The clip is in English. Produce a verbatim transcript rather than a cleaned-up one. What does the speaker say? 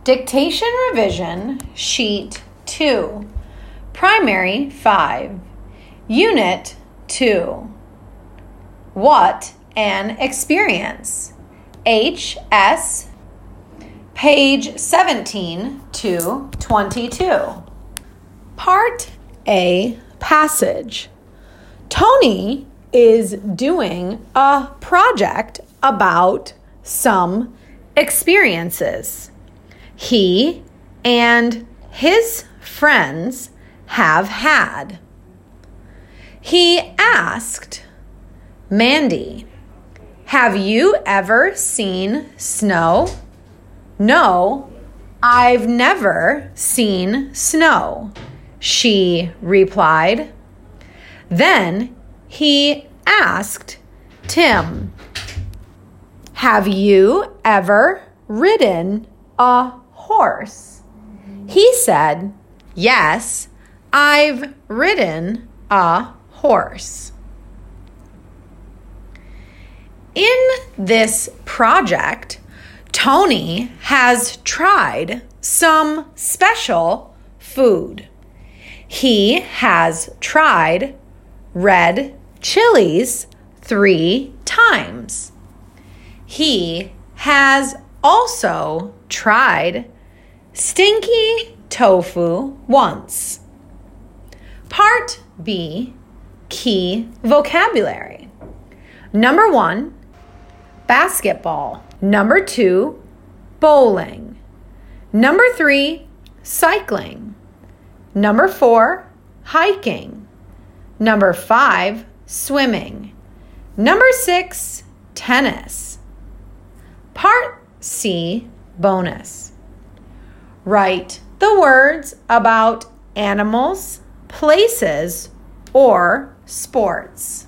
Dictation Revision, Sheet two, Primary five, Unit two. What an Experience. H S, page seventeen to twenty-two. Part A, Passage. Tony is doing a project about some experiences he and his friends have had. He asked Mandy, "Have you ever seen snow?" "No, I've never seen snow," she replied. Then he asked Tim, "Have you ever ridden a horse?" He said, "Yes, I've ridden a horse." In this project, Tony has tried some special food. He has tried red chilies three times. He has also tried stinky tofu once. Part B, Key Vocabulary. Number one, basketball. Number two, bowling. Number three, cycling. Number four, hiking. Number five, swimming. Number six, tennis. Part C, bonus. Write the words about animals, places, or sports.